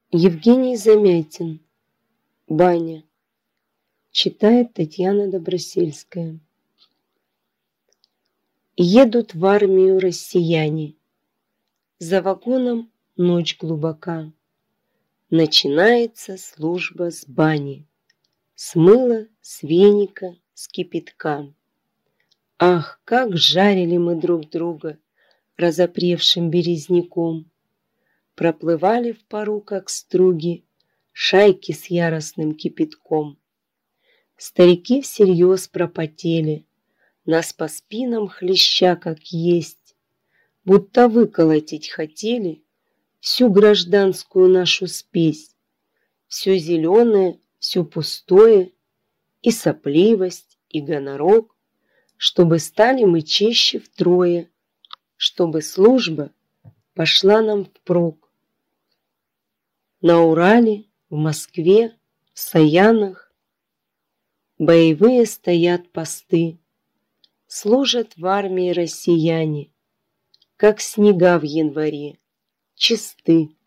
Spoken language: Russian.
Евгений Замятин. Баня. Читает Татьяна Добросельская. Едут в армию россияне. За вагоном ночь глубока. Начинается служба с бани, с мыла, с веника, с кипятка. Ах, как жарили мы друг друга разопревшим березняком! Проплывали в пару, как струги, шайки с яростным кипятком. Старики всерьез пропотели, нас по спинам хлеща, как есть, будто выколотить хотели всю гражданскую нашу спесь, все зеленое, все пустое, и сопливость, и гонорок, чтобы стали мы чище втрое, чтобы служба пошла нам впрок. На Урале, в Москве, в Саянах боевые стоят посты, служат в армии россияне, как снега в январе, чисты.